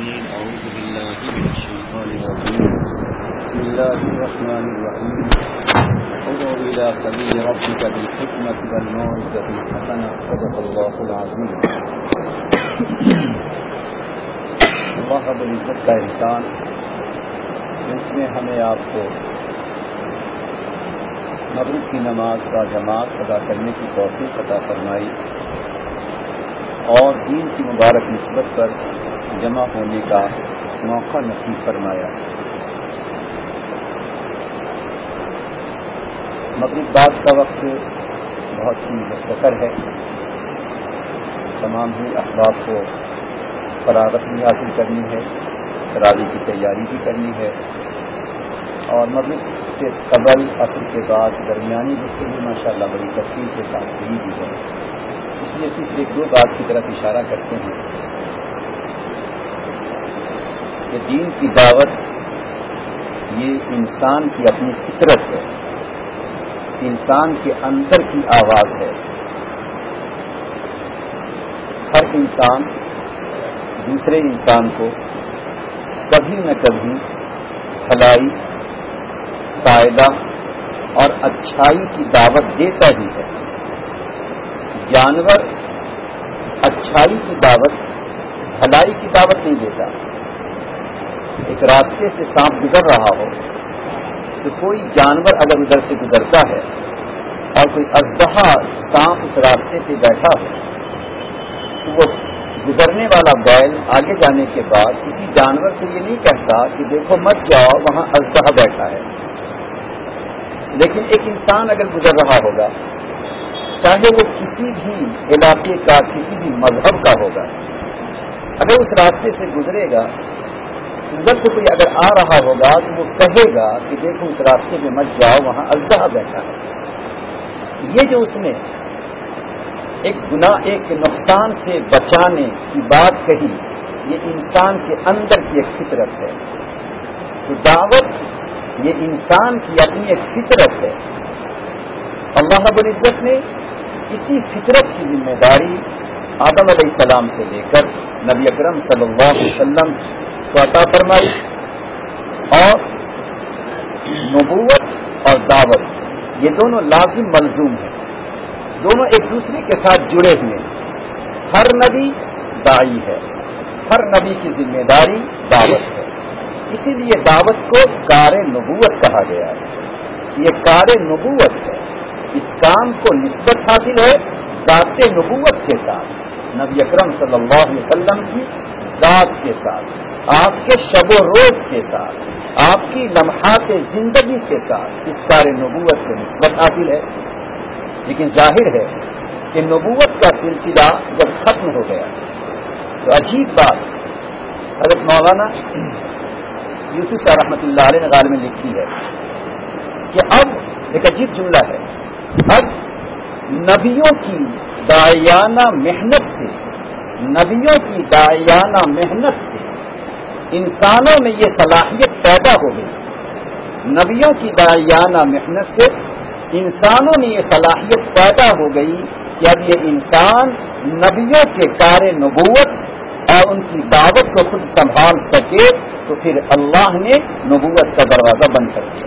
الرجيم أعوذ بالله من الشيطان الرجيم بسم الله الرحمن الرحيم ادع إلى سبيل ربك بالحكمة والموعظة الحسنة صدق الله العظيم. اللہ رب العزت کا احسان جس نے ہمیں آپ کو مغرب کی نماز کا جماعت ادا کرنے کی توفیق عطا فرمائی اور دین کی مبارک نسبت پر جمع ہونے کا موقع نصیب فرمایا. مغرب بعد کا وقت بہت ہی مختصر ہے. تمام ہی احباب کو فراغت بھی حاصل کرنی ہے, تراویح کی تیاری بھی کرنی ہے, اور مغرب سے قبل عصر کے بعد درمیانی گفتگو ماشاءاللہ بڑی تفصیل کے ساتھ ہوئی بھی ہے. اس لیے صرف ایک دو بات کی طرف اشارہ کرتے ہیں کہ دین کی دعوت یہ انسان کی اپنی فطرت ہے, انسان کے اندر کی آواز ہے. ہر انسان دوسرے انسان کو کبھی نہ کبھی بھلائی, فائدہ اور اچھائی کی دعوت دیتا ہی ہے. جانور اچھائی کی دعوت, بھلائی کی دعوت نہیں دیتا. ایک راستے سے سانپ گزر رہا ہو تو کوئی جانور اگر ادھر سے گزرتا ہے اور کوئی اژدہا سانپ اس راستے پہ بیٹھا ہو تو وہ گزرنے والا بیل آگے جانے کے بعد کسی جانور سے یہ نہیں کہتا کہ دیکھو مت جاؤ وہاں اژدہا بیٹھا ہے. لیکن ایک انسان اگر گزر رہا ہوگا, چاہے وہ کسی بھی علاقے کا, کسی بھی مذہب کا ہوگا, اگر اس راستے سے گزرے گا, ادھر سے کوئی اگر آ رہا ہوگا تو وہ کہے گا کہ دیکھو اس راستے میں مت جاؤ وہاں اژدہا بیٹھا ہے. یہ جو اس نے ایک گناہ, ایک نقصان سے بچانے کی بات کہی, یہ انسان کے اندر کی ایک فطرت ہے. تو دعوت یہ انسان کی اپنی ایک فطرت ہے. اللہ رب العزت نے اسی فطرت کی ذمہ داری آدم علیہ السلام سے لے کر نبی اکرم صلی اللہ علیہ وسلم کو عطا فرمائی, اور نبوت اور دعوت یہ دونوں لازم ملزوم ہیں, دونوں ایک دوسرے کے ساتھ جڑے ہوئے ہیں. ہر نبی داعی ہے, ہر نبی کی ذمہ داری دعوت ہے. اسی لیے دعوت کو کار نبوت کہا گیا ہے. یہ کار نبوت ہے. اس کام کو نسبت حاصل ہے ذات نبوت کے ساتھ, نبی اکرم صلی اللہ علیہ وسلم کی ذات کے ساتھ, آپ کے شب و روز کے ساتھ, آپ کی لمحات زندگی کے ساتھ اس کار نبوت کو نسبت حاصل ہے. لیکن ظاہر ہے کہ نبوت کا سلسلہ جب ختم ہو گیا تو عجیب بات حضرت مولانا یوسف شاہ رحمۃ اللہ علیہ نے غالب میں لکھی ہے کہ اب ایک عجیب جملہ ہے, اب نبیوں کی داعیانہ محنت سے, نبیوں کی داعیانہ محنت سے انسانوں میں یہ صلاحیت پیدا ہو گئی. نبیوں کی داعیانہ محنت سے انسانوں میں یہ صلاحیت پیدا ہو گئی کہ اب یہ انسان نبیوں کے کار نبوت اور ان کی دعوت کو خود سنبھال سکے, تو پھر اللہ نے نبوت کا دروازہ بند کر دیا.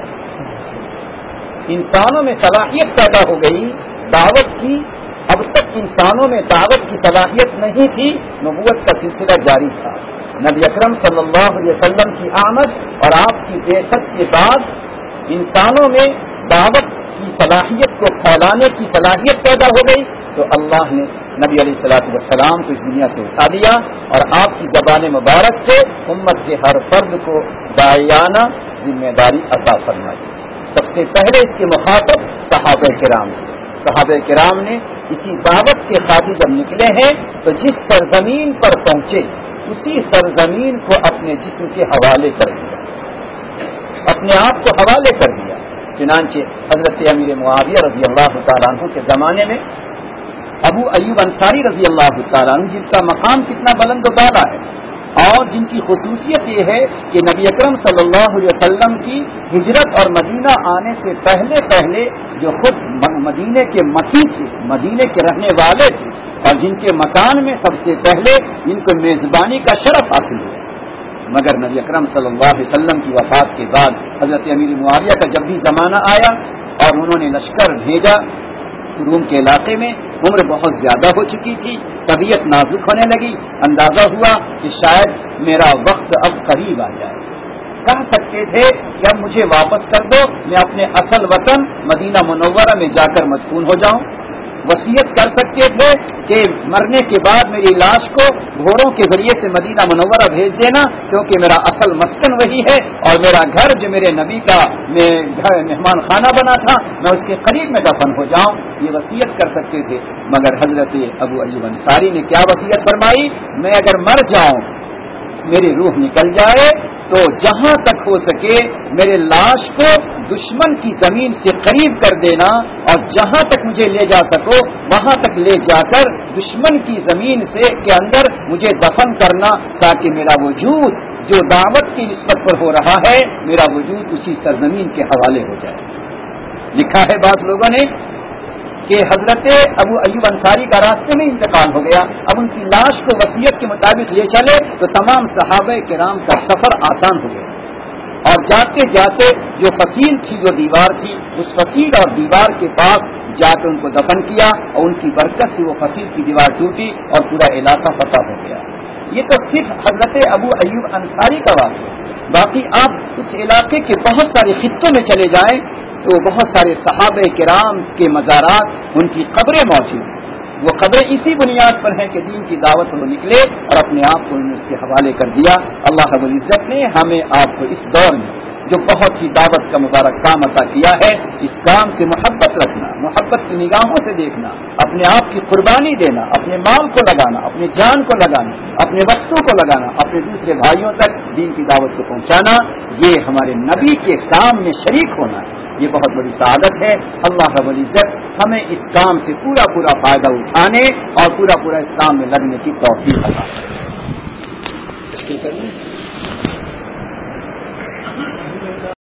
انسانوں میں صلاحیت پیدا ہو گئی دعوت کی. اب تک انسانوں میں دعوت کی صلاحیت نہیں تھی, نبوت کا سلسلہ جاری تھا. نبی اکرم صلی اللہ علیہ وسلم کی آمد اور آپ کی بعثت کے بعد انسانوں میں دعوت کی صلاحیت کو پھیلانے کی صلاحیت پیدا ہو گئی, تو اللہ نے نبی علیہ الصلوۃ والسلام کو اس دنیا سے اٹھا دیا اور آپ کی زبان مبارک سے امت کے ہر فرد کو داعیانہ ذمہ داری عطا فرمائی. سب سے پہلے اس کے مخاطب صحابہ کرام. صحابہ کرام نے اسی دعوت کے خاطر جب نکلے ہیں تو جس سرزمین پر پہنچے اسی سرزمین کو اپنے جسم کے حوالے کر دیا, اپنے آپ کو حوالے کر دیا. چنانچہ حضرت امیر معاویہ رضی اللہ تعالیٰ عنہ کے زمانے میں ابو ایوب انصاری رضی اللہ تعالیٰ عنہ, جن کا مقام کتنا بلند و بالا ہے اور جن کی خصوصیت یہ ہے کہ نبی اکرم صلی اللہ علیہ وسلم کی ہجرت اور مدینہ آنے سے پہلے پہلے جو خود مدینے کے مکی تھے, مدینے کے رہنے والے تھے, اور جن کے مکان میں سب سے پہلے جن کو میزبانی کا شرف حاصل ہوا, مگر نبی اکرم صلی اللہ علیہ وسلم کی وفات کے بعد حضرت امیر معاویہ کا جب بھی زمانہ آیا اور انہوں نے لشکر بھیجا روم کے علاقے میں، عمر بہت زیادہ ہو چکی تھی، طبیعت نازک ہونے لگی، اندازہ ہوا کہ شاید میرا وقت اب قریب آ جائے۔ کہہ سکتے تھے کہ اب مجھے واپس کر دو، میں اپنے اصل وطن مدینہ منورہ میں جا کر مدفون ہو جاؤں۔ وصیت کر سکتے تھے کہ مرنے کے بعد میری لاش کو گھوڑوں کے ذریعے سے مدینہ منورہ بھیج دینا، کیونکہ میرا اصل مسکن وہی ہے اور میرا گھر جو میرے نبی کا مہمان خانہ بنا تھا، میں اس کے قریب میں دفن ہو جاؤں، یہ وصیت کر سکتے تھے۔ مگر حضرت ابو ایوب انصاری نے کیا وصیت فرمائی؟ میں اگر مر جاؤں، میری روح نکل جائے تو جہاں تک ہو سکے میرے لاش کو دشمن کی زمین سے قریب کر دینا، اور جہاں تک مجھے لے جا سکو وہاں تک لے جا کر دشمن کی زمین سے کے اندر مجھے دفن کرنا، تاکہ میرا وجود جو دعوت کی نسبت پر ہو رہا ہے، میرا وجود اسی سرزمین کے حوالے ہو جائے۔ لکھا ہے بعض لوگوں نے کہ حضرت ابو ایوب انصاری کا راستے میں انتقال ہو گیا، اب ان کی لاش کو وصیت کے مطابق لے چلے تو تمام صحابہ کرام کا سفر آسان ہو گیا، اور جاتے جاتے جو فصیل تھی، جو دیوار تھی، اس فصیل اور دیوار کے پاس جا کے ان کو دفن کیا، اور ان کی برکت سے وہ فصیل کی دیوار ٹوٹی اور پورا علاقہ فتح ہو گیا۔ یہ تو صرف حضرت ابو ایوب انصاری کا واقعہ، باقی آپ اس علاقے کے بہت سارے خطوں میں چلے جائیں تو بہت سارے صحابہ کرام کے مزارات، ان کی قبریں موجود ہیں۔ وہ قبریں اسی بنیاد پر ہیں کہ دین کی دعوت وہ نکلے اور اپنے آپ کو ان کے حوالے کر دیا۔ اللہ رب العزت نے ہمیں آپ کو اس دور میں جو بہت ہی دعوت کا مبارک کام عطا کیا ہے، اس کام سے محبت رکھنا، محبت کی نگاہوں سے دیکھنا، اپنے آپ کی قربانی دینا، اپنے مال کو لگانا، اپنی جان کو لگانا، اپنے وقتوں کو لگانا، اپنے دوسرے بھائیوں تک دین کی دعوت کو پہنچانا، یہ ہمارے نبی کے کام میں شریک ہونا ہے، یہ بہت بڑی سعادت ہے۔ اللہ رب العزت ہمیں اس کام سے پورا فائدہ اٹھانے اور پورا اس کام میں لگنے کی توفیق عطا فرمائے۔